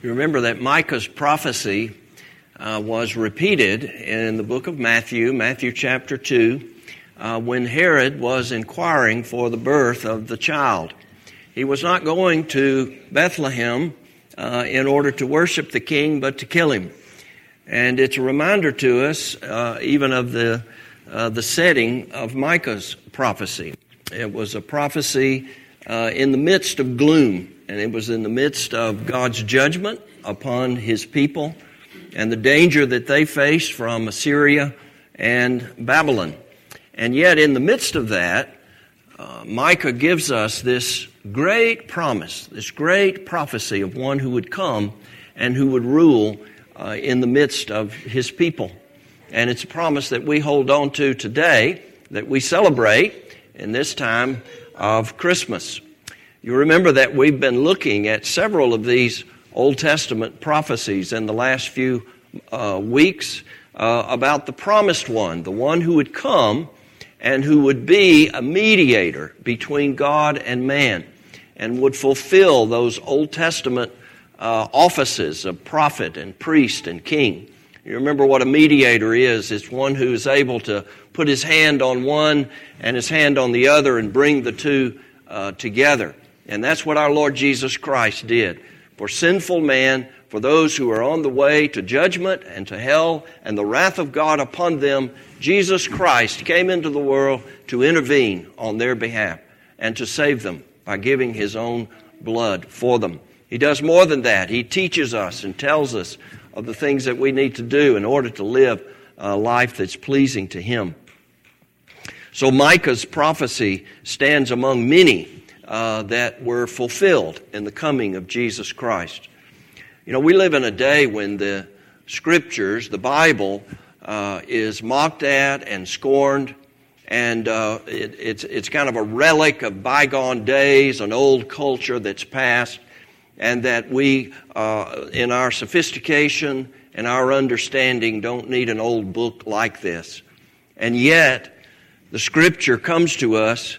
You remember that Micah's prophecy was repeated in the book of Matthew chapter 2, when Herod was inquiring for the birth of the child. He was not going to Bethlehem in order to worship the king, but to kill him. And it's a reminder to us even of the setting of Micah's prophecy. It was a prophecy in the midst of gloom, and it was in the midst of God's judgment upon His people and the danger that they faced from Assyria and Babylon. And yet in the midst of that, Micah gives us this great promise, this great prophecy of one who would come and who would rule in the midst of His people. And it's a promise that we hold on to today, that we celebrate in this time of Christmas. You remember that we've been looking at several of these Old Testament prophecies in the last few weeks about the promised one, the one who would come and who would be a mediator between God and man and would fulfill those Old Testament offices of prophet and priest and king. You remember what a mediator is. It's one who is able to put his hand on one and his hand on the other and bring the two together. And that's what our Lord Jesus Christ did. For sinful man, for those who are on the way to judgment and to hell and the wrath of God upon them, Jesus Christ came into the world to intervene on their behalf and to save them by giving His own blood for them. He does more than that. He teaches us and tells us of the things that we need to do in order to live a life that's pleasing to Him. So Micah's prophecy stands among many that were fulfilled in the coming of Jesus Christ. You know, we live in a day when the Scriptures, the Bible, is mocked at and scorned, and it's kind of a relic of bygone days, an old culture that's past, and that we, in our sophistication and our understanding, don't need an old book like this. And yet, the Scripture comes to us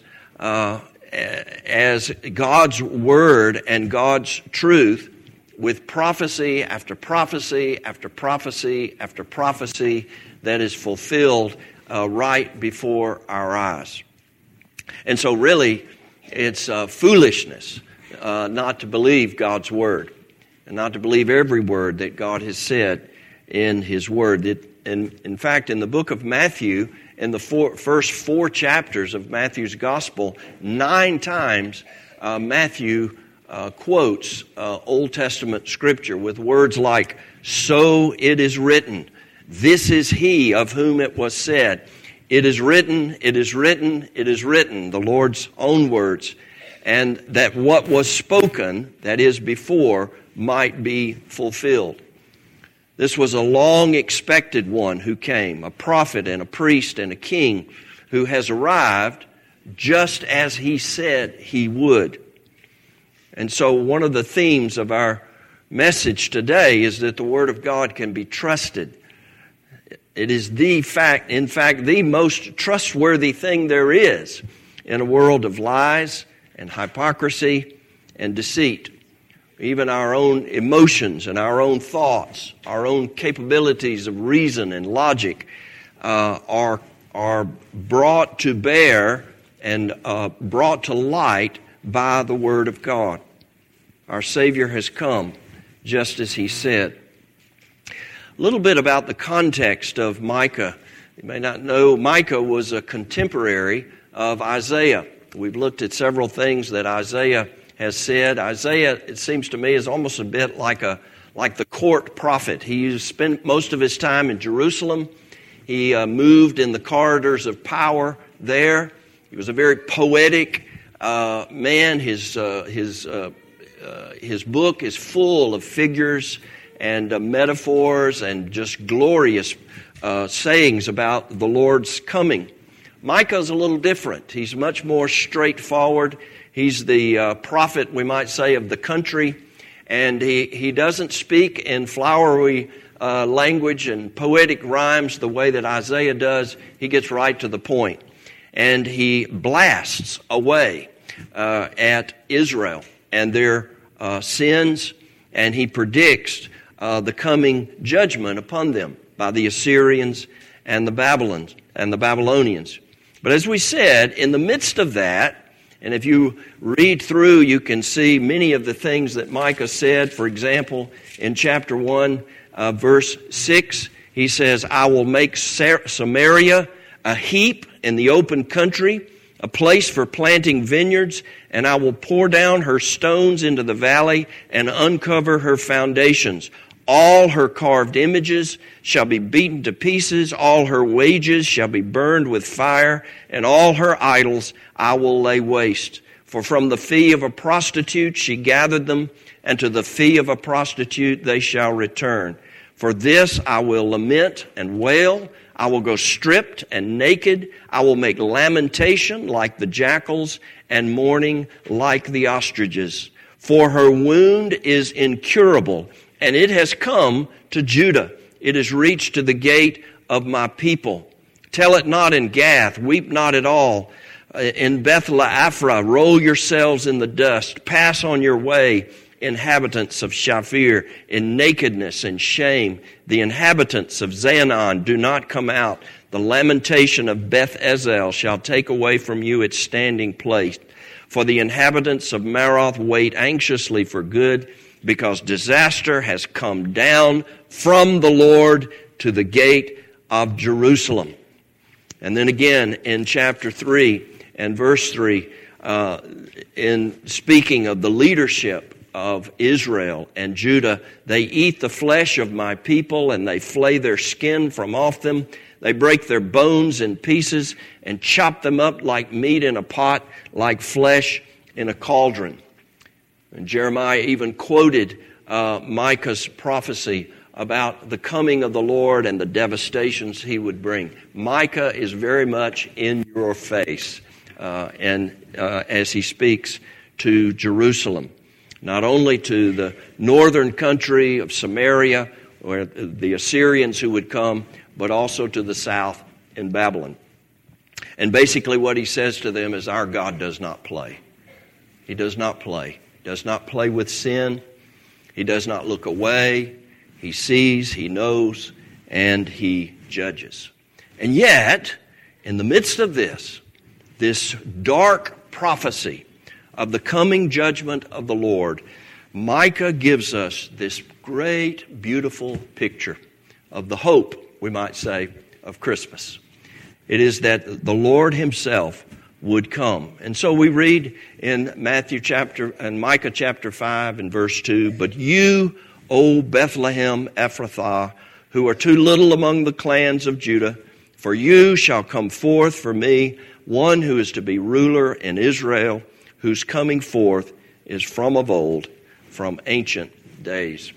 as God's Word and God's truth, with prophecy after prophecy after prophecy after prophecy that is fulfilled right before our eyes. And so really, it's foolishness not to believe God's Word and not to believe every word that God has said in His Word. In fact, in the book of Matthew, in the first 4 chapters of Matthew's Gospel, 9 times Matthew quotes Old Testament Scripture with words like, "So it is written, this is He of whom it was said, it is written, it is written, it is written," the Lord's own words, and that what was spoken, that is before, might be fulfilled. This was a long-expected one who came, a prophet and a priest and a king who has arrived just as He said He would. And so one of the themes of our message today is that the Word of God can be trusted. It is in fact, the most trustworthy thing there is in a world of lies and hypocrisy and deceit. Even our own emotions and our own thoughts, our own capabilities of reason and logic are brought to bear and brought to light by the Word of God. Our Savior has come just as He said. A little bit about the context of Micah. You may not know, Micah was a contemporary of Isaiah. We've looked at several things that Isaiah has said. Isaiah, it seems to me, is almost a bit like the court prophet. He spent most of his time in Jerusalem. He moved in the corridors of power there. He was a very poetic man. His book is full of figures and metaphors and just glorious sayings about the Lord's coming. Micah's a little different. He's much more straightforward. He's the prophet, we might say, of the country, and he doesn't speak in flowery language and poetic rhymes the way that Isaiah does. He gets right to the point, and he blasts away at Israel and their sins and he predicts the coming judgment upon them by the Assyrians and the Babylonians. But as we said, in the midst of that, and if you read through, you can see many of the things that Micah said. For example, in chapter 1, verse 6, he says, I will make Samaria a heap in the open country, a place for planting vineyards, and I will pour down her stones into the valley and uncover her foundations. All her carved images shall be beaten to pieces, all her wages shall be burned with fire, and all her idols I will lay waste. For from the fee of a prostitute she gathered them, and to the fee of a prostitute they shall return. For this I will lament and wail. I will go stripped and naked. I will make lamentation like the jackals and mourning like the ostriches. For her wound is incurable, and it has come to Judah. It has reached to the gate of my people. Tell it not in Gath, weep not at all. In Beth-le-Aphrah, roll yourselves in the dust. Pass on your way, inhabitants of Shaphir, in nakedness and shame. The inhabitants of Zaanan do not come out. The lamentation of Beth-ezel shall take away from you its standing place. For the inhabitants of Maroth wait anxiously for good, because disaster has come down from the Lord to the gate of Jerusalem. And then again in chapter 3 and verse 3, in speaking of the leadership of Israel and Judah, they eat the flesh of my people and they flay their skin from off them. They break their bones in pieces and chop them up like meat in a pot, like flesh in a cauldron. And Jeremiah even quoted Micah's prophecy about the coming of the Lord and the devastations he would bring. Micah is very much in your face as he speaks to Jerusalem, not only to the northern country of Samaria, where the Assyrians who would come, but also to the south in Babylon. And basically what he says to them is, our God does not play. He does not play. He does not play with sin. He does not look away. He sees, he knows, and he judges. And yet, in the midst of this dark prophecy of the coming judgment of the Lord, Micah gives us this great, beautiful picture of the hope, we might say, of Christmas. It is that the Lord himself would come. And so we read in Micah chapter 5 and verse 2, but you, O Bethlehem Ephrathah, who are too little among the clans of Judah, for you shall come forth for me one who is to be ruler in Israel, whose coming forth is from of old, from ancient days.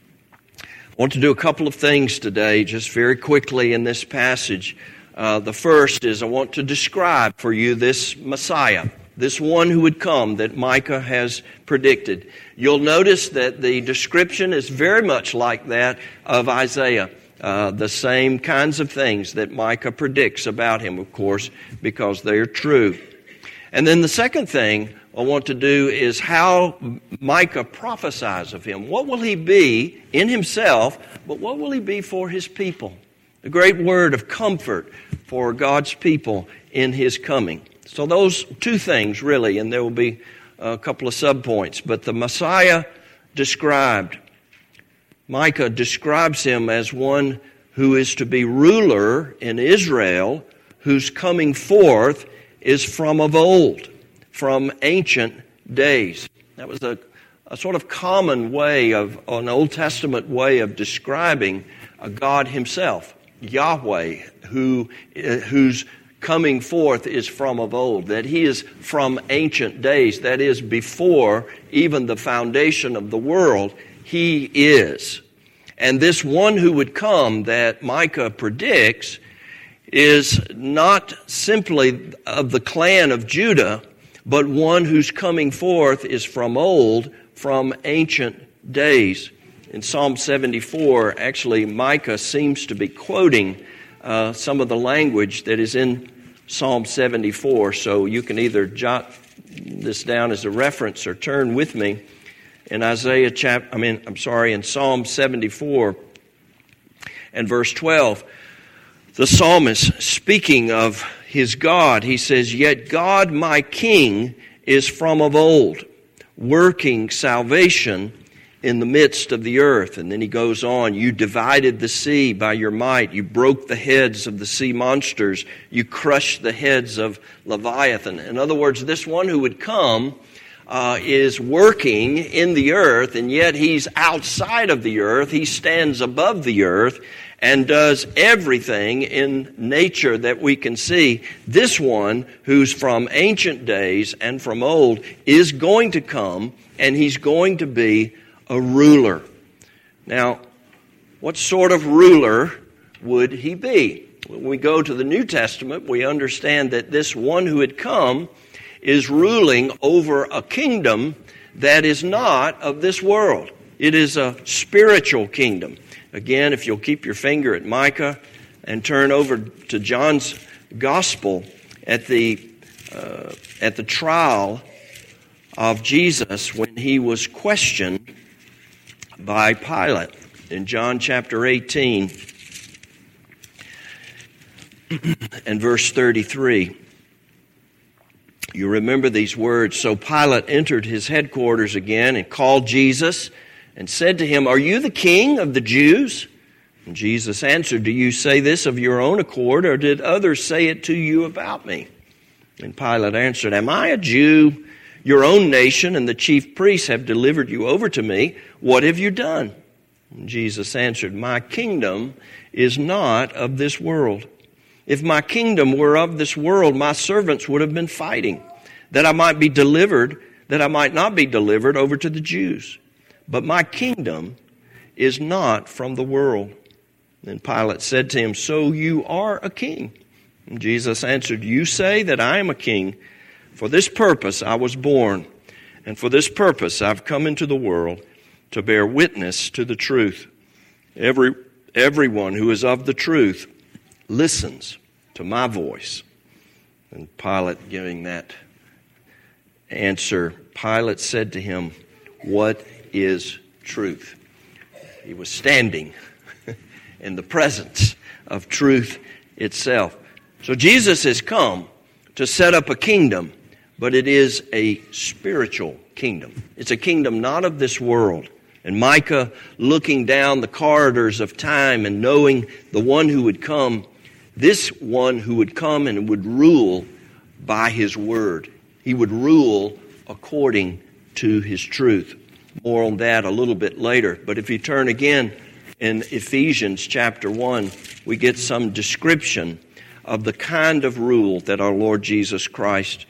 I want to do a couple of things today, just very quickly in this passage. The first is I want to describe for you this Messiah, this one who would come that Micah has predicted. You'll notice that the description is very much like that of Isaiah. The same kinds of things that Micah predicts about him, of course, because they are true. And then the second thing I want to do is how Micah prophesies of him. What will he be in himself, but what will he be for his people? A great word of comfort for God's people in his coming. So those two things really, and there will be a couple of subpoints. But the Messiah described, Micah describes him as one who is to be ruler in Israel, whose coming forth is from of old, from ancient days. That was a sort of common way of, an Old Testament way of describing God himself, Yahweh, whose coming forth is from of old, that he is from ancient days, that is, before even the foundation of the world, he is. And this one who would come that Micah predicts is not simply of the clan of Judah, but one whose coming forth is from old, from ancient days. In Psalm 74, actually, Micah seems to be quoting some of the language that is in Psalm 74. So you can either jot this down as a reference or turn with me in in Psalm 74 and verse 12, the psalmist, speaking of his God, he says, "Yet God my King is from of old, working salvation in the midst of the earth." And then he goes on, "You divided the sea by your might. You broke the heads of the sea monsters. You crushed the heads of Leviathan." In other words, this one who would come is working in the earth, and yet he's outside of the earth. He stands above the earth and does everything in nature that we can see. This one, who's from ancient days and from old, is going to come, and he's going to be a ruler. Now, what sort of ruler would he be? When we go to the New Testament, we understand that this one who had come is ruling over a kingdom that is not of this world. It is a spiritual kingdom. Again, if you'll keep your finger at Micah and turn over to John's Gospel at the trial of Jesus when he was questioned by Pilate in John chapter 18 and verse 33. You remember these words. "So Pilate entered his headquarters again and called Jesus and said to him, 'Are you the king of the Jews?' And Jesus answered, 'Do you say this of your own accord, or did others say it to you about me?' And Pilate answered, 'Am I a Jew? Your own nation and the chief priests have delivered you over to me. What have you done?' And Jesus answered, 'My kingdom is not of this world. If my kingdom were of this world, my servants would have been fighting, that I might not be delivered over to the Jews. But my kingdom is not from the world.' Then Pilate said to him, 'So you are a king?' And Jesus answered, 'You say that I am a king. For this purpose I was born, and for this purpose I've come into the world, to bear witness to the truth. Everyone who is of the truth listens to my voice.' And Pilate, giving that answer, Pilate said to him, 'What is truth?' He was standing in the presence of truth itself. So Jesus has come to set up a kingdom, but it is a spiritual kingdom. It's a kingdom not of this world. And Micah, looking down the corridors of time and knowing the one who would come, this one who would come and would rule by his word. He would rule according to his truth. More on that a little bit later. But if you turn again in Ephesians chapter 1, we get some description of the kind of rule that our Lord Jesus Christ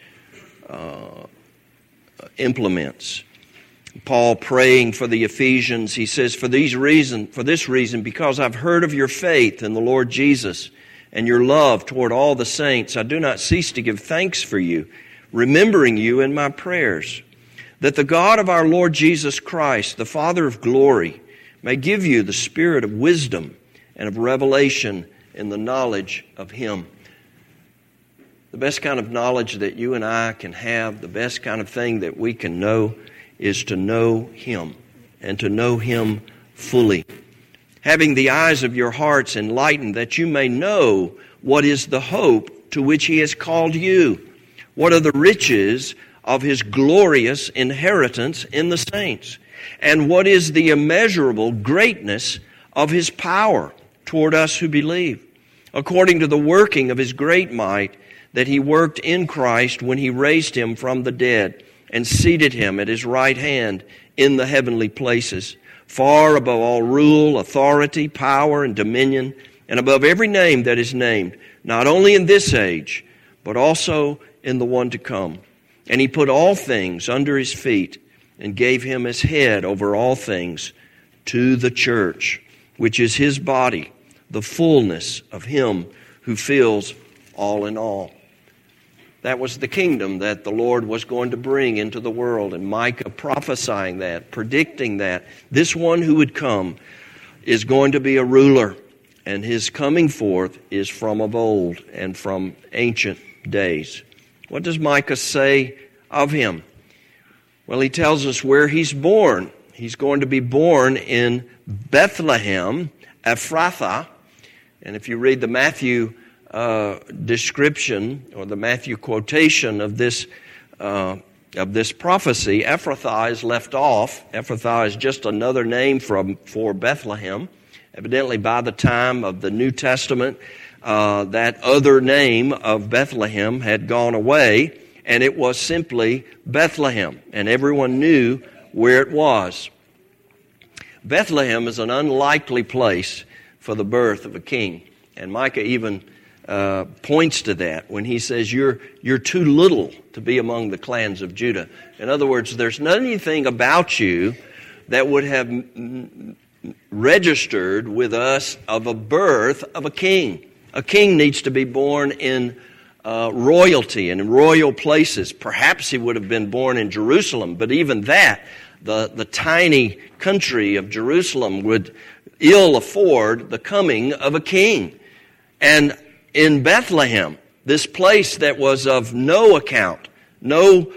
implements. Paul, praying for the Ephesians, he says, for this reason, because I've heard of your faith in the Lord Jesus and your love toward all the saints, I do not cease to give thanks for you, remembering you in my prayers, that the God of our Lord Jesus Christ, the Father of glory, may give you the spirit of wisdom and of revelation in the knowledge of Him. The best kind of knowledge that you and I can have, the best kind of thing that we can know, is to know Him and to know Him fully. Having the eyes of your hearts enlightened, that you may know what is the hope to which He has called you, what are the riches of His glorious inheritance in the saints, and what is the immeasurable greatness of His power toward us who believe, according to the working of His great might that He worked in Christ when He raised Him from the dead and seated Him at His right hand in the heavenly places, far above all rule, authority, power, and dominion, and above every name that is named, not only in this age, but also in the one to come. And He put all things under His feet and gave Him as head over all things to the church, which is His body, the fullness of Him who fills all in all. That was the kingdom that the Lord was going to bring into the world. And Micah prophesying that, predicting that. This one who would come is going to be a ruler. And His coming forth is from of old and from ancient days. What does Micah say of Him? Well, he tells us where he's born. He's going to be born in Bethlehem, Ephrathah. And if you read the Matthew description or the Matthew quotation of this prophecy, Ephrathah is left off. Ephrathah is just another name for Bethlehem. Evidently, by the time of the New Testament, that other name of Bethlehem had gone away, and it was simply Bethlehem, and everyone knew where it was. Bethlehem is an unlikely place for the birth of a king, and Micah even points to that when he says, you're too little to be among the clans of Judah. In other words, there's not anything about you that would have registered with us of a birth of a king. A king needs to be born in royalty and in royal places. Perhaps he would have been born in Jerusalem, but even that, the tiny country of Jerusalem would ill afford the coming of a king. And in Bethlehem, this place that was of no account, no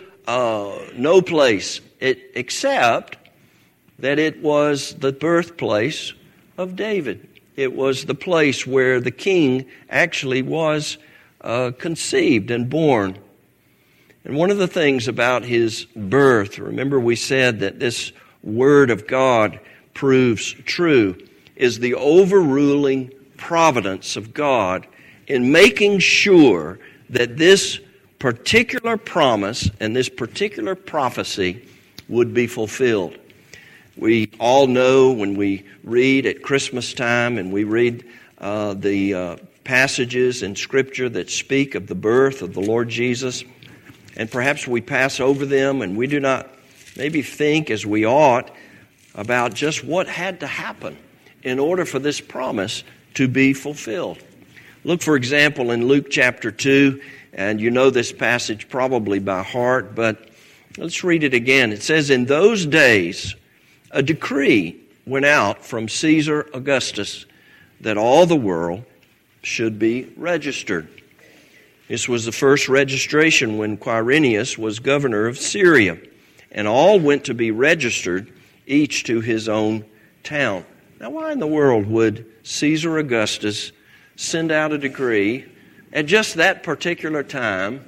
place, except that it was the birthplace of David. It was the place where the king actually was conceived and born. And one of the things about his birth, remember we said that this word of God proves true, is the overruling providence of God in making sure that this particular promise and this particular prophecy would be fulfilled. We all know when we read at Christmas time and we read the passages in Scripture that speak of the birth of the Lord Jesus, and perhaps we pass over them and we do not maybe think as we ought about just what had to happen in order for this promise to be fulfilled. Look, for example, in Luke chapter 2, and you know this passage probably by heart, but let's read it again. It says, "In those days, a decree went out from Caesar Augustus that all the world should be registered." This was the first registration when Quirinius was governor of Syria, and all went to be registered, each to his own town. Now, why in the world would Caesar Augustus send out a decree at just that particular time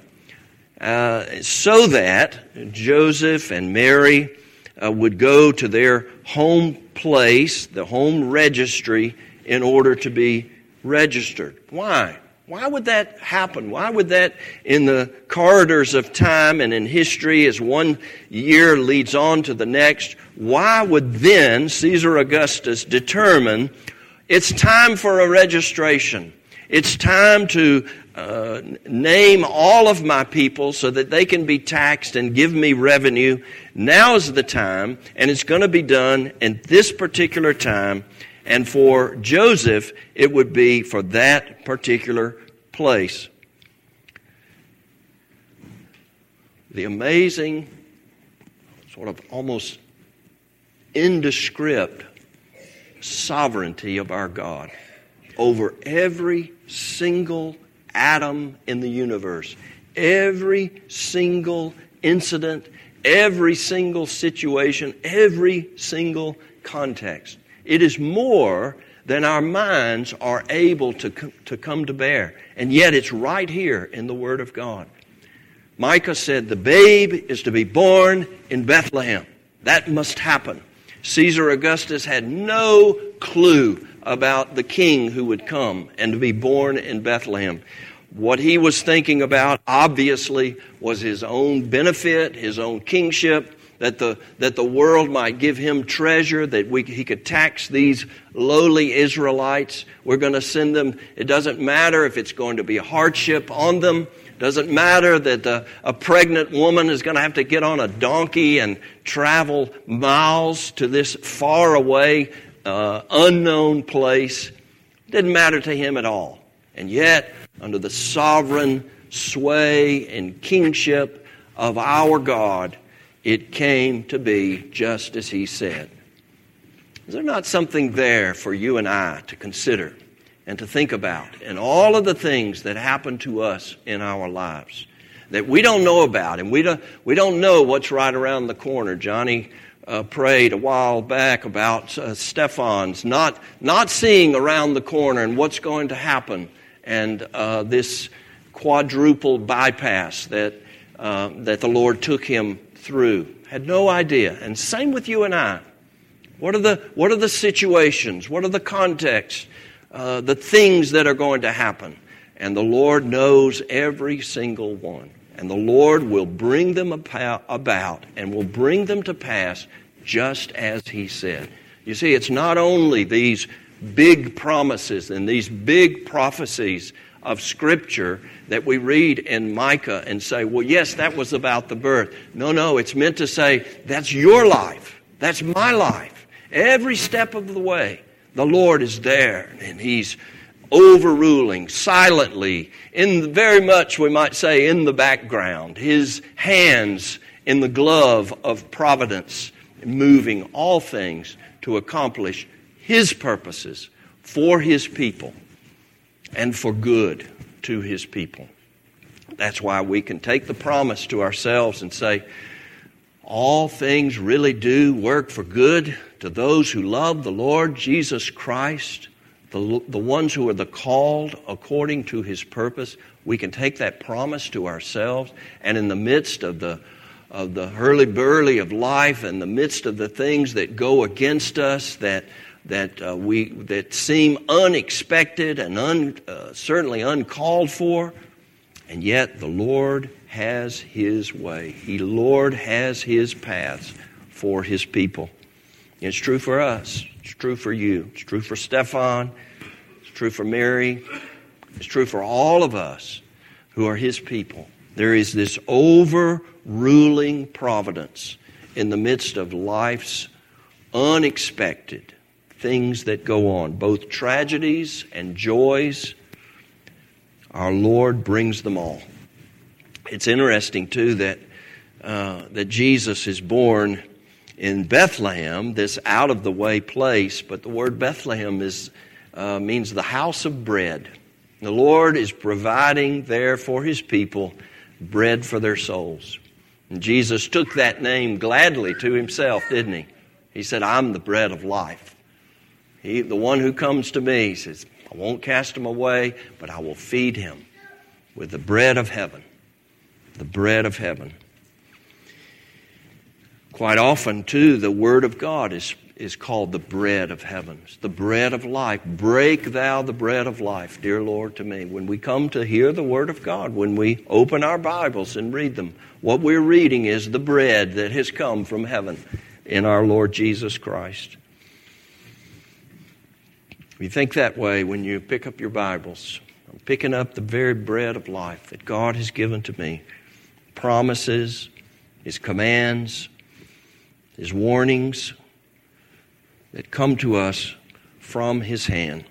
so that Joseph and Mary would go to their home place, the home registry, in order to be registered? Why? Why would that happen? Why would that, in the corridors of time and in history, as one year leads on to the next, why would then Caesar Augustus determine it's time for a registration? It's time to name all of my people so that they can be taxed and give me revenue. Now's the time, and it's going to be done in this particular time. And for Joseph, it would be for that particular place. The amazing, sort of almost indescript sovereignty of our God over every single atom in the universe, every single incident, every single situation, every single context. It is more than our minds are able to come to bear. And yet it's right here in the Word of God. Micah said the babe is to be born in Bethlehem. That must happen. Caesar Augustus had no clue about the king who would come and to be born in Bethlehem. What he was thinking about, obviously, was his own benefit, his own kingship, that the world might give him treasure, that he could tax these lowly Israelites. We're going to send them. It doesn't matter if it's going to be a hardship on them. It doesn't matter that a pregnant woman is going to have to get on a donkey and travel miles to this far away, unknown place. It didn't matter to him at all. And yet, under the sovereign sway and kingship of our God, it came to be just as he said. Is there not something there for you and I to consider and to think about in all of the things that happen to us in our lives? that we don't know about, and we don't know what's right around the corner. Johnny prayed a while back about Stefan's not seeing around the corner and what's going to happen, and this quadruple bypass that the Lord took him through. Had no idea. And same with you and I. What are the situations? What are the contexts? The things that are going to happen? And the Lord knows every single one. And the Lord will bring them about and will bring them to pass just as He said. You see, it's not only these big promises and these big prophecies of Scripture that we read in Micah and say, well, yes, that was about the birth. No, it's meant to say, that's your life. That's my life. Every step of the way, the Lord is there, and He's overruling silently, very much, we might say, in the background. His hands in the glove of providence, moving all things to accomplish His purposes for His people and for good to His people. That's why we can take the promise to ourselves and say, all things really do work for good to those who love the Lord Jesus Christ, the ones who are the called according to His purpose. We can take that promise to ourselves, and in the midst of the hurly-burly of life, and the midst of the things that go against us, that seem unexpected and certainly uncalled for, and yet the Lord has His way. The Lord has His paths for His people. It's true for us. It's true for you. It's true for Stefan. It's true for Mary. It's true for all of us who are His people. There is this overruling providence in the midst of life's unexpected things that go on, both tragedies and joys. Our Lord brings them all. It's interesting, too, that Jesus is born in Bethlehem, this out-of-the-way place, but the word Bethlehem means the house of bread. The Lord is providing there for His people bread for their souls. And Jesus took that name gladly to Himself, didn't He? He said, I'm the bread of life. The one who comes to me, He says, I won't cast him away, but I will feed him with the bread of heaven. The bread of heaven. Quite often, too, the Word of God is called the bread of heaven. It's the bread of life. Break thou the bread of life, dear Lord, to me. When we come to hear the Word of God, when we open our Bibles and read them, what we're reading is the bread that has come from heaven in our Lord Jesus Christ. You think that way when you pick up your Bibles. I'm picking up the very bread of life that God has given to me. Promises, His commands, His warnings that come to us from His hand.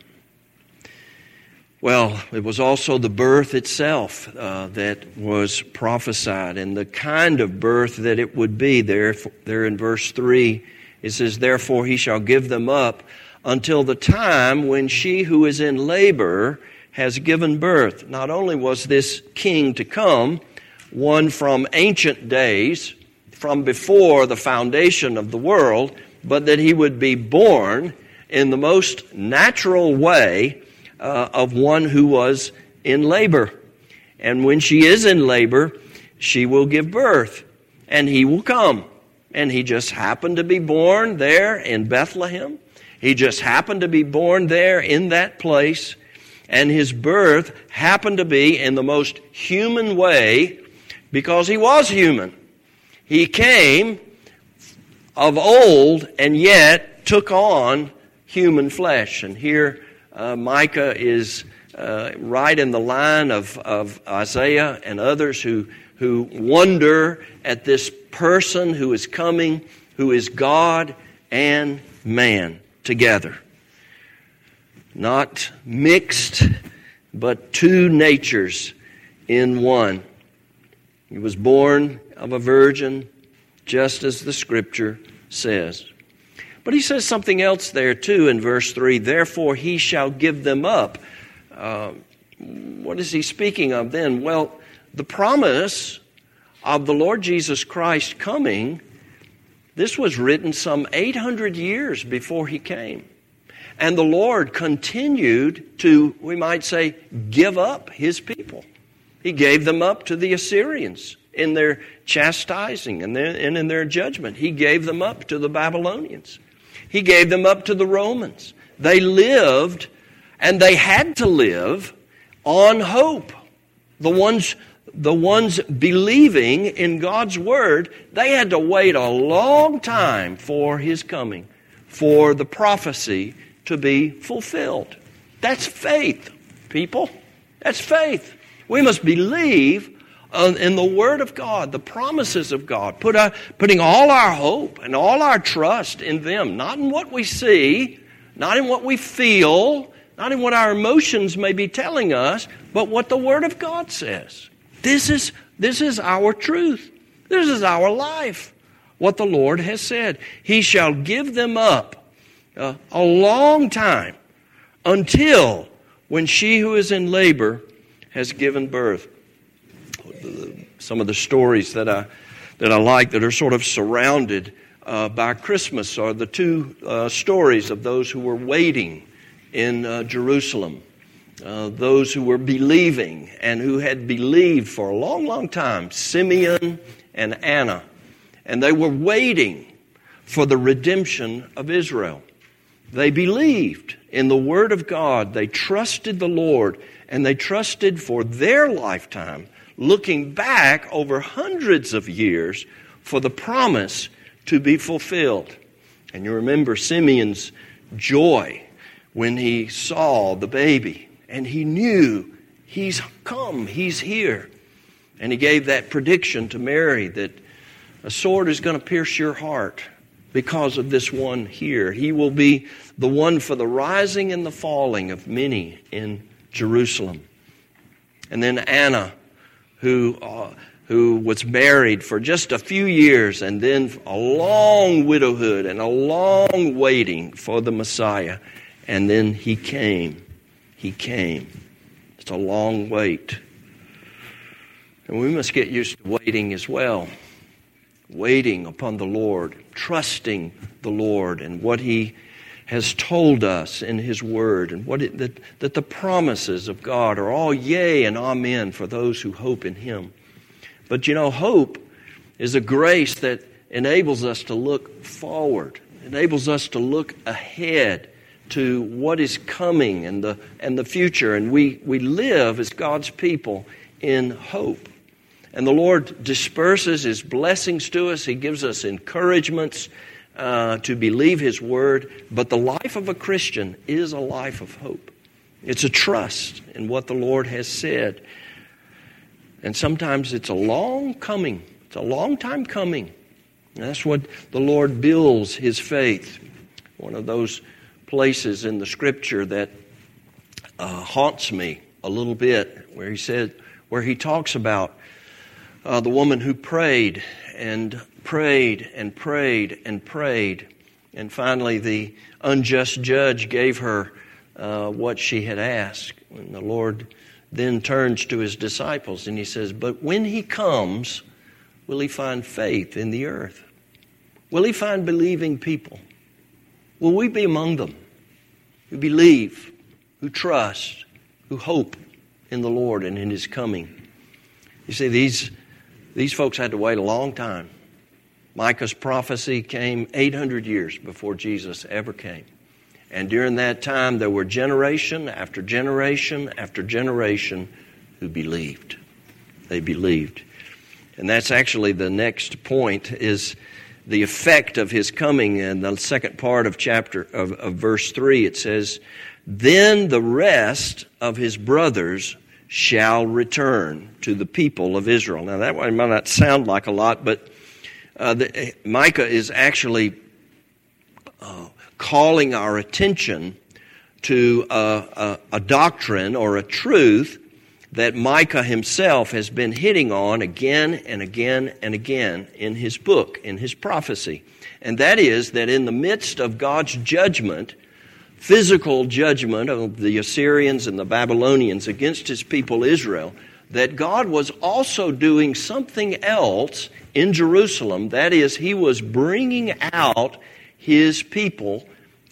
Well, it was also the birth itself that was prophesied, and the kind of birth that it would be. There in verse 3, it says, therefore He shall give them up until the time when she who is in labor has given birth. Not only was this king to come, one from ancient days, from before the foundation of the world, but that he would be born in the most natural way of one who was in labor. And when she is in labor, she will give birth, and he will come. And he just happened to be born there in Bethlehem. He just happened to be born there in that place, and his birth happened to be in the most human way because he was human. He came of old and yet took on human flesh. And here Micah is right in the line of Isaiah and others who wonder at this person who is coming, who is God and man together. Not mixed, but two natures in one. He was born of a virgin, just as the Scripture says. But he says something else there too in verse 3, therefore he shall give them up. What is he speaking of then? Well, the promise of the Lord Jesus Christ coming, this was written some 800 years before He came. And the Lord continued to, we might say, give up His people. He gave them up to the Assyrians in their chastising and in their judgment. He gave them up to the Babylonians. He gave them up to the Romans. They lived, and they had to live, on hope. The ones believing in God's Word, they had to wait a long time for His coming, for the prophecy to be fulfilled. That's faith, people. That's faith. We must believe in the Word of God, the promises of God, putting all our hope and all our trust in them, not in what we see, not in what we feel, not in what our emotions may be telling us, but what the Word of God says. This is our truth. This is our life, what the Lord has said. He shall give them up a long time until when she who is in labor has given birth. Some of the stories that I like that are sort of surrounded by Christmas are the two stories of those who were waiting in Jerusalem. Those who were believing and who had believed for a long, long time, Simeon and Anna. And they were waiting for the redemption of Israel. They believed in the Word of God. They trusted the Lord, and they trusted for their lifetime, looking back over hundreds of years for the promise to be fulfilled. And you remember Simeon's joy when he saw the baby, and he knew He's come, He's here. And he gave that prediction to Mary that a sword is going to pierce your heart because of this one here. He will be the one for the rising and the falling of many in Jerusalem. And then Anna, who was married for just a few years, and then a long widowhood and a long waiting for the Messiah. And then He came. He came. It's a long wait. And we must get used to waiting as well. Waiting upon the Lord, trusting the Lord and what He has told us in His Word, and that the promises of God are all yea and amen for those who hope in Him. But you know, hope is a grace that enables us to look forward, enables us to look ahead to what is coming and the future. And we live as God's people in hope. And the Lord disperses His blessings to us. He gives us encouragements to believe His Word. But the life of a Christian is a life of hope. It's a trust in what the Lord has said. And sometimes it's a long coming. It's a long time coming. And that's what the Lord builds His faith. One of those places in the Scripture that haunts me a little bit, where He talks about the woman who prayed and prayed and prayed and prayed, and finally the unjust judge gave her what she had asked. And the Lord then turns to His disciples and He says, "But when He comes, will He find faith in the earth? Will He find believing people? Will we be among them who believe, who trust, who hope in the Lord and in His coming?" You see, these folks had to wait a long time. Micah's prophecy came 800 years before Jesus ever came. And during that time, there were generation after generation after generation who believed. They believed. And that's actually the next point, is the effect of His coming. In the second part of verse 3, it says, "Then the rest of His brothers shall return to the people of Israel." Now that might not sound like a lot, but Micah is actually calling our attention to a doctrine or a truth that Micah himself has been hitting on again and again and again in his book, in his prophecy. And that is that in the midst of God's judgment, physical judgment of the Assyrians and the Babylonians against His people Israel, that God was also doing something else in Jerusalem. That is, He was bringing out His people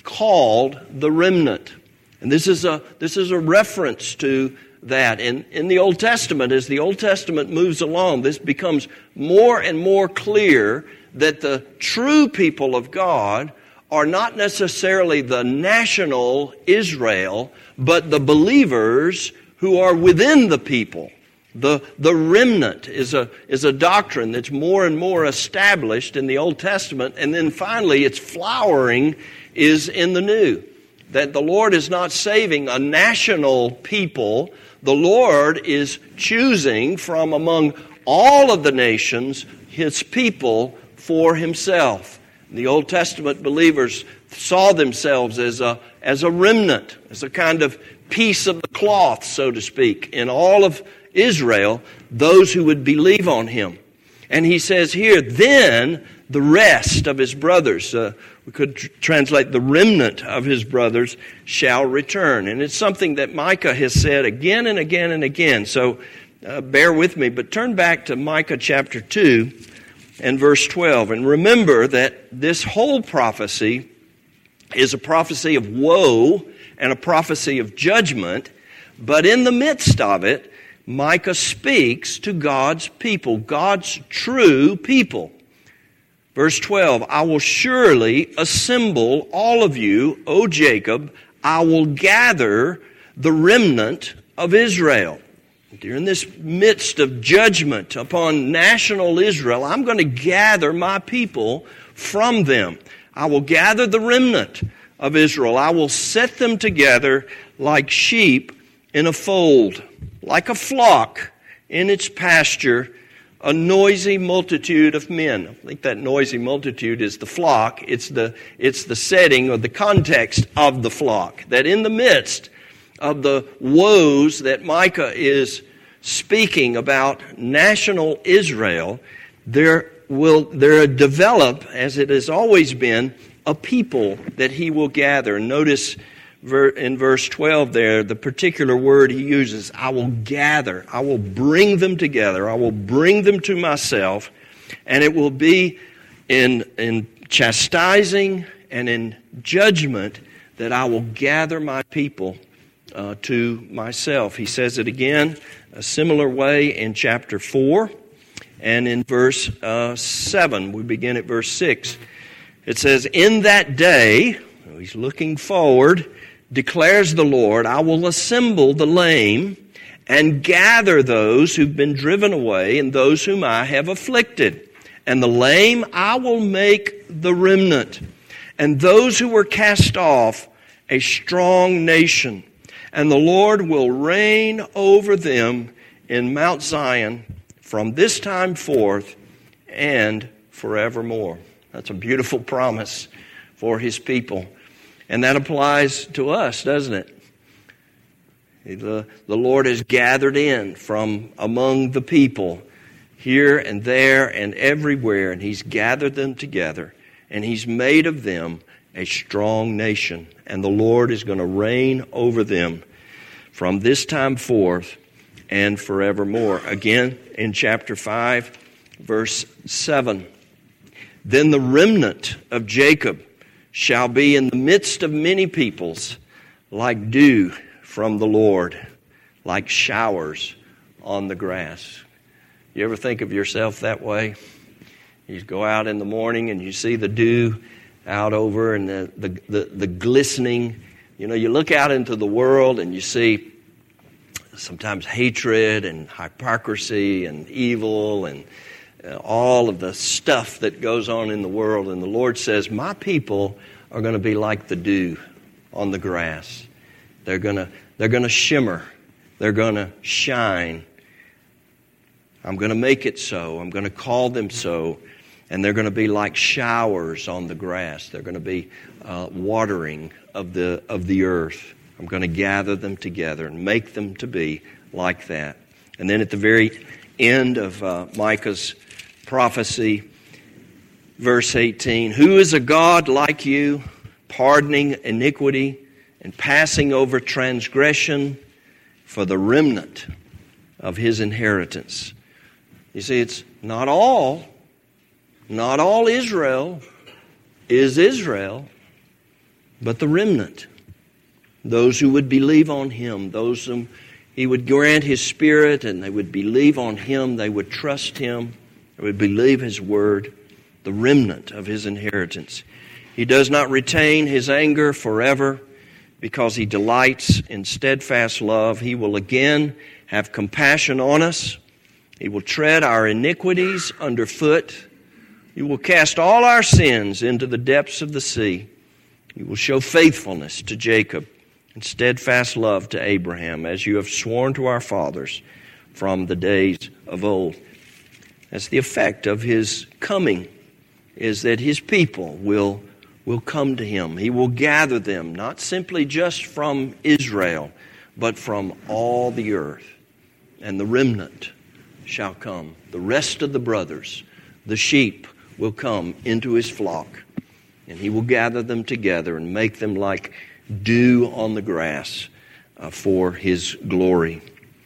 called the remnant. And this is a reference to that. In the Old Testament, as the Old Testament moves along, this becomes more and more clear that the true people of God are not necessarily the national Israel, but the believers who are within the people. The remnant is a doctrine that's more and more established in the Old Testament, and then finally its flowering is in the New. That the Lord is not saving a national people. The Lord is choosing from among all of the nations His people for Himself. The Old Testament believers saw themselves as a remnant, as a kind of piece of the cloth, so to speak, in all of Israel, those who would believe on Him. And He says here, then the rest of His brothers, we could translate the remnant of His brothers, shall return. And it's something that Micah has said again and again and again. So bear with me, but turn back to Micah chapter 2 and verse 12. And remember that this whole prophecy is a prophecy of woe and a prophecy of judgment. But in the midst of it, Micah speaks to God's people, God's true people. Verse 12, I will surely assemble all of you, O Jacob. I will gather the remnant of Israel. During this midst of judgment upon national Israel, I'm going to gather my people from them. I will gather the remnant of Israel. I will set them together like sheep in a fold, like a flock in its pasture, a noisy multitude of men. I think that noisy multitude is the flock. It's the setting or the context of the flock. That in the midst of the woes that Micah is speaking about national Israel, there develop, as it has always been, a people that He will gather. Notice in verse 12 there, the particular word he uses, I will gather, I will bring them together, I will bring them to myself, and it will be in chastising and in judgment that I will gather my people to myself. He says it again a similar way in chapter 4 and in verse 7. We begin at verse 6. It says, in that day, he's looking forward, declares the Lord, I will assemble the lame and gather those who've been driven away and those whom I have afflicted. And the lame I will make the remnant, and those who were cast off a strong nation. And the Lord will reign over them in Mount Zion from this time forth and forevermore. That's a beautiful promise for His people. And that applies to us, doesn't it? The Lord has gathered in from among the people here and there and everywhere, and He's gathered them together, and He's made of them a strong nation. And the Lord is going to reign over them from this time forth and forevermore. Again, in chapter 5, verse 7. Then the remnant of Jacob shall be in the midst of many peoples, like dew from the Lord, like showers on the grass. You ever think of yourself that way? You go out in the morning and you see the dew out over and the glistening. You know, you look out into the world and you see sometimes hatred and hypocrisy and evil and all of the stuff that goes on in the world. And the Lord says, my people are going to be like the dew on the grass. They're going to shimmer. They're going to shine. I'm going to make it so. I'm going to call them so. And they're going to be like showers on the grass. They're going to be watering of the earth. I'm going to gather them together and make them to be like that. And then at the very end of Micah's prophecy, verse 18, who is a God like you, pardoning iniquity and passing over transgression for the remnant of his inheritance. You see, it's not all Israel is Israel, but the remnant. Those who would believe on him, those whom he would grant his Spirit, and they would believe on him, they would trust him, they would believe his word, the remnant of his inheritance. He does not retain his anger forever because he delights in steadfast love. He will again have compassion on us. He will tread our iniquities underfoot. He will cast all our sins into the depths of the sea. He will show faithfulness to Jacob and steadfast love to Abraham, as you have sworn to our fathers from the days of old. That's the effect of his coming, is that his people will come to him. He will gather them, not simply just from Israel, but from all the earth. And the remnant shall come. The rest of the brothers, the sheep, will come into his flock. And he will gather them together and make them like dew on the grass for his glory.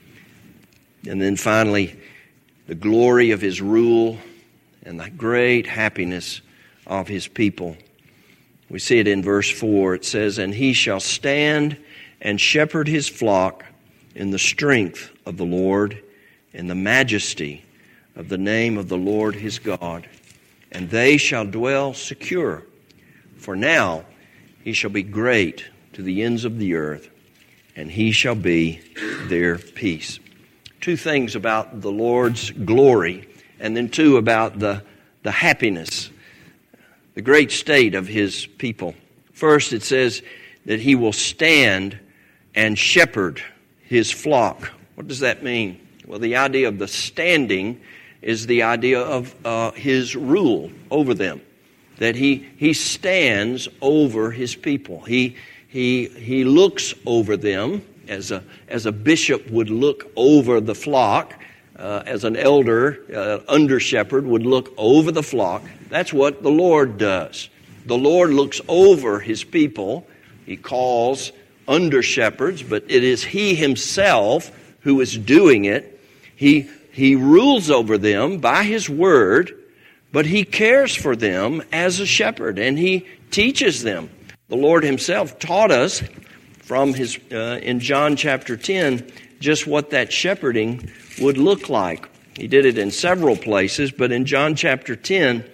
And then finally, the glory of his rule and the great happiness of his people. We see it in verse 4. It says, "And he shall stand and shepherd his flock in the strength of the Lord, in the majesty of the name of the Lord his God. And they shall dwell secure. For now he shall be great to the ends of the earth, and he shall be their peace." Two things about the Lord's glory, and then two about the happiness, the great state of his people. First, it says that he will stand and shepherd his flock. What does that mean? Well, the idea of the standing is the idea of his rule over them. That he stands over his people. He looks over them as a bishop would look over the flock, as an elder, under shepherd would look over the flock. That's what the Lord does. The Lord looks over his people. He calls under shepherds, but it is he himself who is doing it. He rules over them by his word, but he cares for them as a shepherd, and he teaches them. The Lord himself taught us from his in John chapter 10 just what that shepherding would look like. He did it in several places, but in John chapter 10,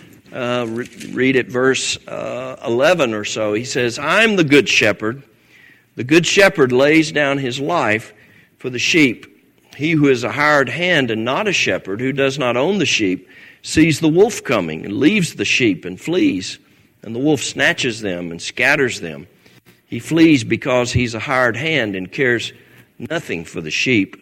read at verse 11 or so, he says, "I'm the good shepherd. The good shepherd lays down his life for the sheep. He who is a hired hand and not a shepherd, who does not own the sheep, sees the wolf coming and leaves the sheep and flees. And the wolf snatches them and scatters them. He flees because he's a hired hand and cares nothing for the sheep.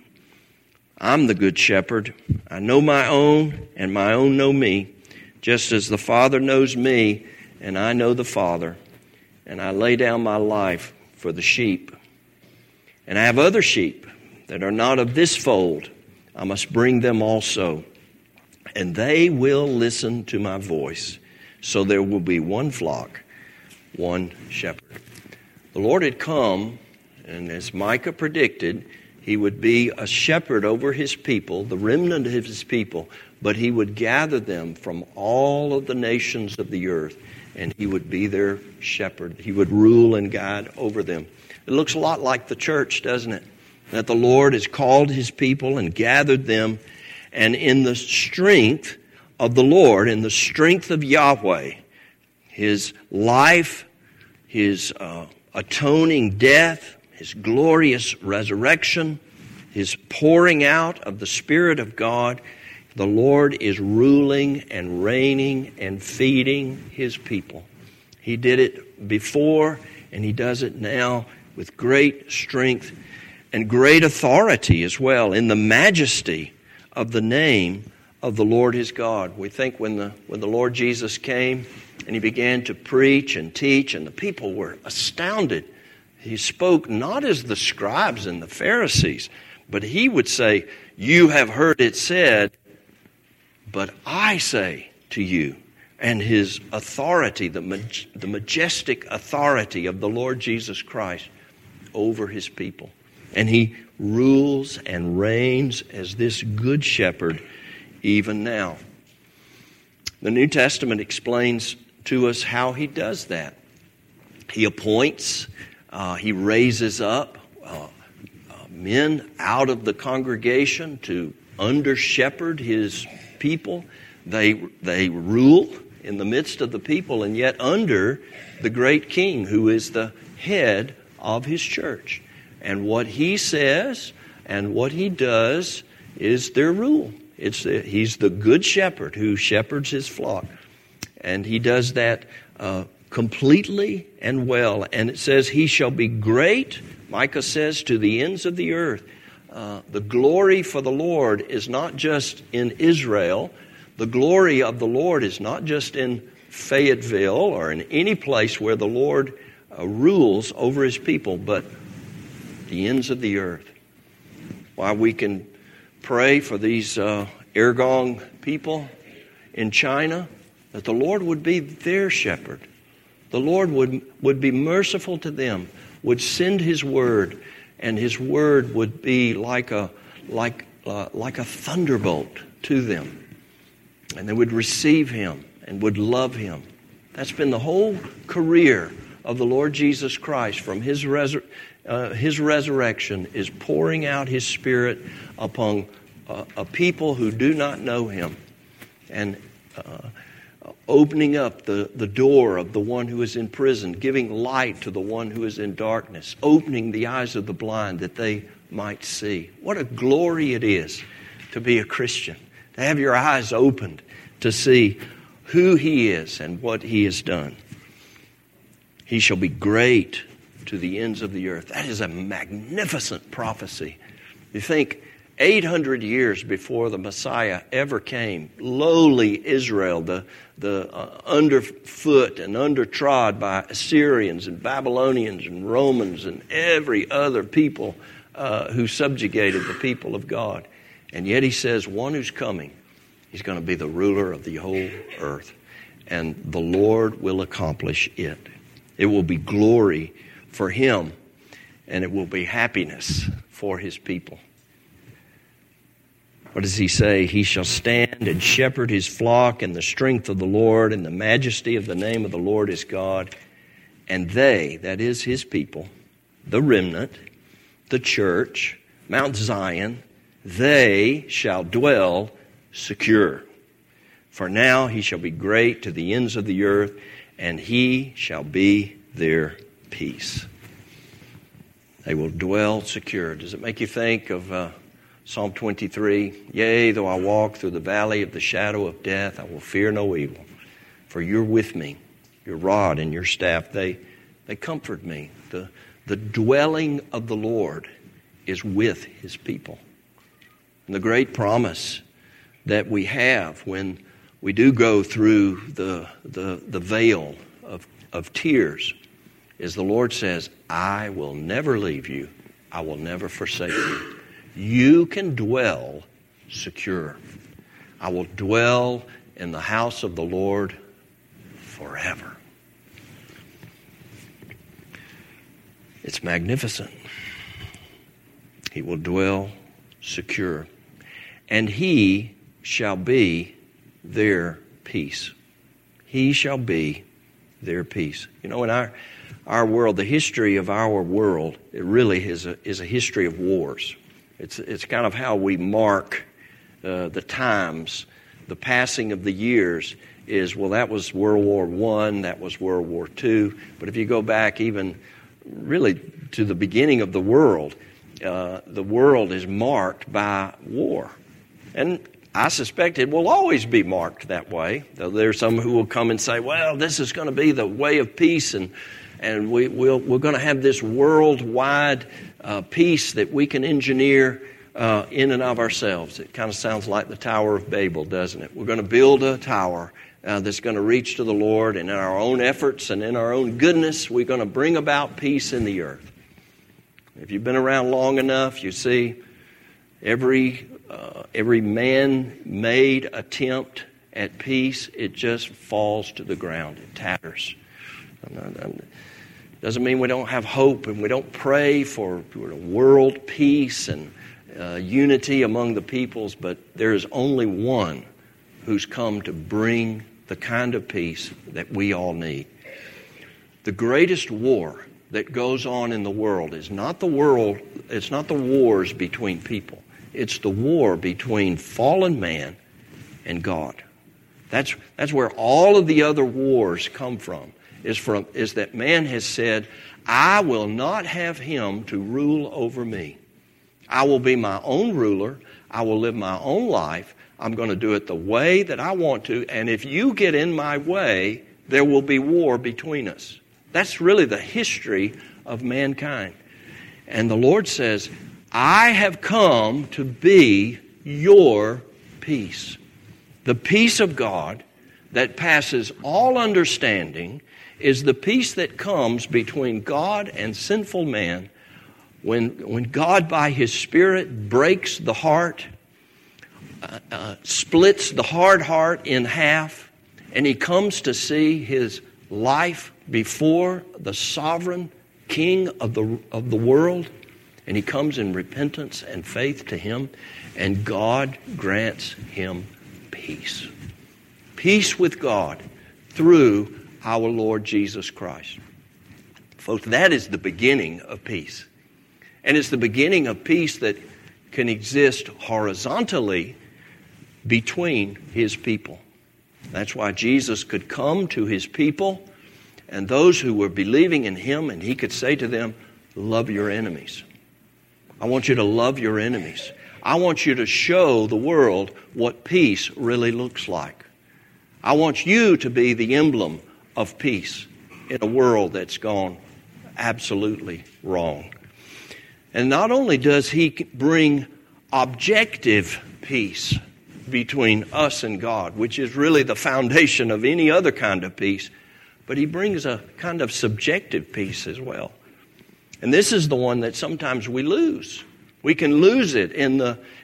I'm the good shepherd. I know my own, and my own know me, just as the Father knows me, and I know the Father. And I lay down my life for the sheep. And I have other sheep that are not of this fold. I must bring them also. And they will listen to my voice. So there will be one flock, one shepherd." The Lord had come, and as Micah predicted, he would be a shepherd over his people, the remnant of his people, but he would gather them from all of the nations of the earth, and he would be their shepherd. He would rule and guide over them. It looks a lot like the church, doesn't it? That the Lord has called his people and gathered them, and in the strength of the Lord, in the strength of Yahweh, his life, his atoning death, his glorious resurrection, his pouring out of the Spirit of God, the Lord is ruling and reigning and feeding his people. He did it before, and he does it now with great strength and great authority as well, in the majesty of the name of the Lord his God. We think when the Lord Jesus came and he began to preach and teach, and the people were astounded. He spoke not as the scribes and the Pharisees, but he would say, "You have heard it said, but I say to you." And his authority, the majestic authority of the Lord Jesus Christ over his people. And He rules and reigns as this good shepherd even now. The New Testament explains to us how He does that. He appoints, He raises up men out of the congregation to under-shepherd His people. They rule in the midst of the people, and yet under the great King who is the head of His church. And what He says and what He does is their rule. He's the good shepherd who shepherds His flock. And He does that completely and well. And it says, He shall be great, Micah says, to the ends of the earth. The glory for the Lord is not just in Israel. The glory of the Lord is not just in Fayetteville or in any place where the Lord rules over His people, but the ends of the earth. Why, we can pray for these Ergong people in China, that the Lord would be their shepherd. The Lord would be merciful to them, would send His word, and His word would be like a thunderbolt to them. And they would receive Him and would love Him. That's been the whole career of the Lord Jesus Christ. From His resurrection is pouring out His Spirit upon a people who do not know Him, and opening up the door of the one who is in prison, giving light to the one who is in darkness, opening the eyes of the blind that they might see. What a glory it is to be a Christian, to have your eyes opened to see who He is and what He has done. He shall be great to the ends of the earth. That is a magnificent prophecy. You think 800 years before the Messiah ever came, lowly Israel, the underfoot and undertrod by Assyrians and Babylonians and Romans and every other people who subjugated the people of God. And yet He says, one who's coming, He's going to be the ruler of the whole earth. And the Lord will accomplish it. It will be glory for Him, and it will be happiness for His people. What does He say? He shall stand and shepherd His flock in the strength of the Lord, and the majesty of the name of the Lord is God. And they, that is His people, the remnant, the church, Mount Zion, they shall dwell secure. For now He shall be great to the ends of the earth, and He shall be their peace. They will dwell secure. Does it make you think of Psalm 23? Yea, though I walk through the valley of the shadow of death, I will fear no evil. For You're with me. Your rod and Your staff, they comfort me. The dwelling of the Lord is with His people. And the great promise that we have when we do go through the veil of tears is the Lord says, I will never leave you. I will never forsake you. You can dwell secure. I will dwell in the house of the Lord forever. It's magnificent. He will dwell secure. And He shall be their peace. He shall be their peace. You know, in our world, the history of our world, it really is a history of wars. It's kind of how we mark the times, the passing of the years is, well, that was World War I, that was World War II. But if you go back even really to the beginning of the world is marked by war. And I suspect it will always be marked that way. Though there's some who will come and say, well, this is going to be the way of peace, and we're going to have this worldwide peace that we can engineer in and of ourselves. It kind of sounds like the Tower of Babel, doesn't it? We're going to build a tower that's going to reach to the Lord, and in our own efforts and in our own goodness, we're going to bring about peace in the earth. If you've been around long enough, you see every man-made attempt at peace, it just falls to the ground. It tatters. Doesn't mean we don't have hope and we don't pray for world peace and unity among the peoples, but there is only one who's come to bring the kind of peace that we all need. The greatest war that goes on in the world is not the wars between people. It's the war between fallen man and God. That's where all of the other wars come from. Is that man has said, I will not have him to rule over me. I will be my own ruler. I will live my own life. I'm going to do it the way that I want to. And if you get in my way, there will be war between us. That's really the history of mankind. And the Lord says, I have come to be your peace. The peace of God that passes all understanding is the peace that comes between God and sinful man when God by His Spirit breaks the heart, splits the hard heart in half, and He comes to see His life before the sovereign King of the world, and He comes in repentance and faith to Him, and God grants him peace. Peace with God through our Lord Jesus Christ. Folks, that is the beginning of peace. And it's the beginning of peace that can exist horizontally between His people. That's why Jesus could come to His people and those who were believing in Him, and He could say to them, love your enemies. I want you to love your enemies. I want you to show the world what peace really looks like. I want you to be the emblem of peace in a world that's gone absolutely wrong. And not only does He bring objective peace between us and God, which is really the foundation of any other kind of peace, but He brings a kind of subjective peace as well. And this is the one that sometimes we lose. We can lose it in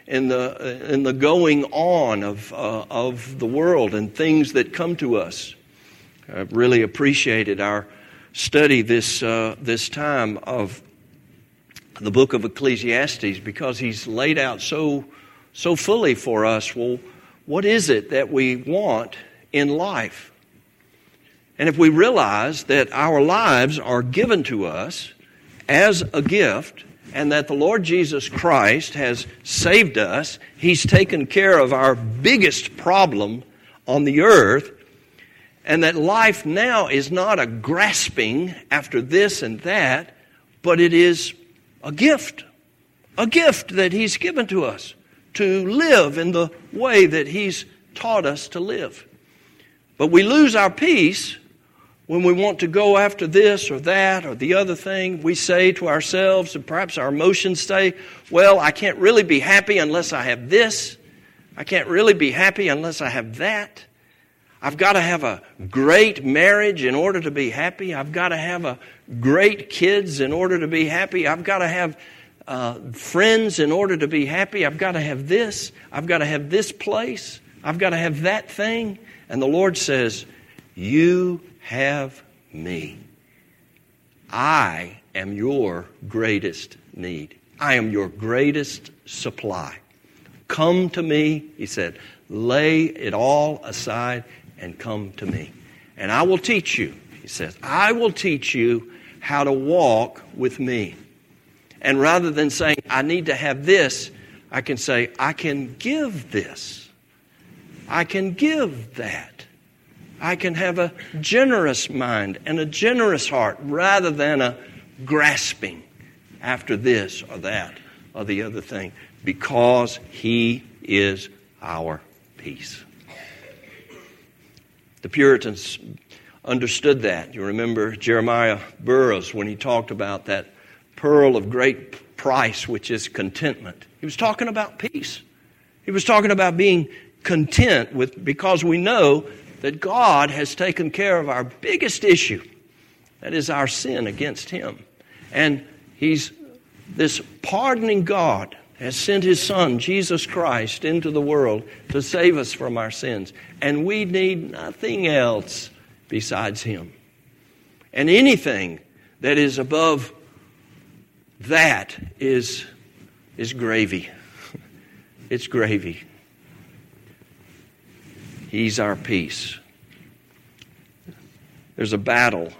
the going on of the world and things that come to us. I've really appreciated our study this time of the book of Ecclesiastes, because he's laid out so fully for us, well, what is it that we want in life? And if we realize that our lives are given to us as a gift, and that the Lord Jesus Christ has saved us, He's taken care of our biggest problem on the earth, and that life now is not a grasping after this and that, but it is a gift that He's given to us to live in the way that He's taught us to live. But we lose our peace when we want to go after this or that or the other thing. We say to ourselves, and perhaps our emotions say, well, I can't really be happy unless I have this. I can't really be happy unless I have that. I've got to have a great marriage in order to be happy. I've got to have a great kids in order to be happy. I've got to have friends in order to be happy. I've got to have this. I've got to have this place. I've got to have that thing. And the Lord says, you have me. I am your greatest need. I am your greatest supply. Come to me, He said. Lay it all aside and come to me. And I will teach you, He says. I will teach you how to walk with me. And rather than saying, I need to have this, I can say, I can give this. I can give that. I can have a generous mind and a generous heart rather than a grasping after this or that or the other thing, because He is our peace. The Puritans understood that. You remember Jeremiah Burroughs when he talked about that pearl of great price, which is contentment. He was talking about peace. He was talking about being content because we know that God has taken care of our biggest issue. That is our sin against Him. And this pardoning God has sent His Son, Jesus Christ, into the world to save us from our sins. And we need nothing else besides Him. And anything that is above that is gravy. It's gravy. He's our peace. There's a battle.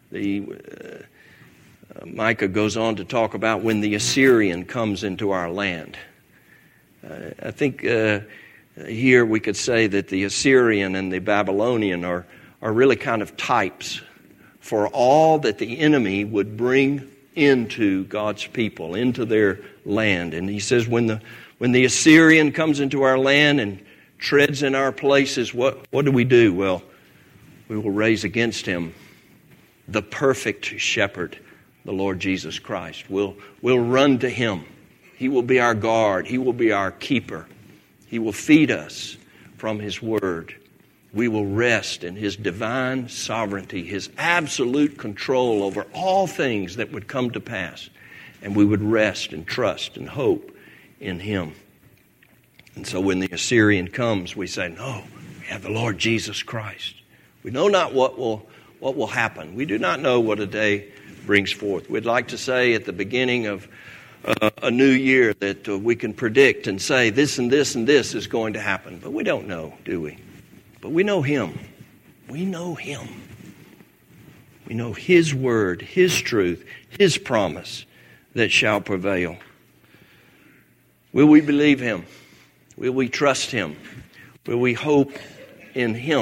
Micah goes on to talk about when the Assyrian comes into our land. I think here we could say that the Assyrian and the Babylonian are really kind of types for all that the enemy would bring into God's people, into their land. And he says when the Assyrian comes into our land and treads in our places, what do? Well, we will raise against him the perfect shepherd, the Lord Jesus Christ. We'll run to him. He will be our guard. He will be our keeper. He will feed us from his word. We will rest in his divine sovereignty, his absolute control over all things that would come to pass. And we would rest and trust and hope in him. And so when the Assyrian comes, we say, no, we have the Lord Jesus Christ. We know not what will happen. We do not know what a day brings forth. We'd like to say at the beginning of a new year that we can predict and say this and this and this is going to happen. But we don't know, do we? But we know him. We know him. We know his word, his truth, his promise that shall prevail. Will we believe him? Will we trust him? Will we hope in him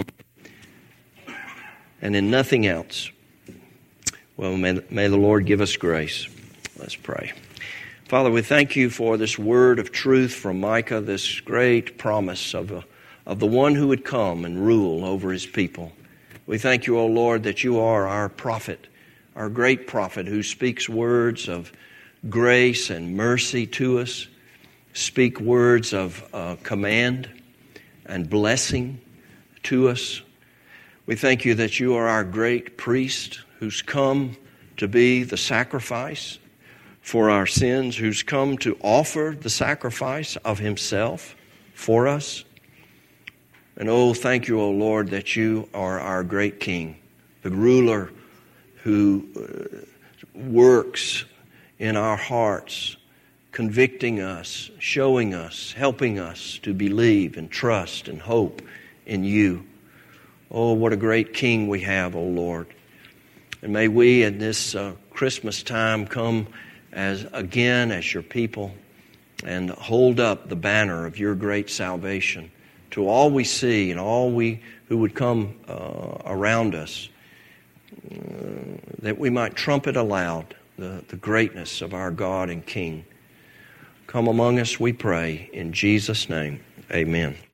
and in nothing else? Well, may the Lord give us grace. Let's pray. Father, we thank you for this word of truth from Micah, this great promise of the one who would come and rule over his people. We thank you, O Lord, that you are our prophet, our great prophet who speaks words of grace and mercy to us, speak words of command and blessing to us. We thank you that you are our great priest who's come to be the sacrifice for our sins, who's come to offer the sacrifice of himself for us. And oh, thank you, O Lord, that you are our great King, the ruler who works in our hearts, convicting us, showing us, helping us to believe and trust and hope in you. Oh, what a great King we have, O Lord. And may we in this Christmas time come as your people and hold up the banner of your great salvation to all we see and all who would come around us, that we might trumpet aloud the greatness of our God and King. Come among us, we pray, in Jesus' name. Amen.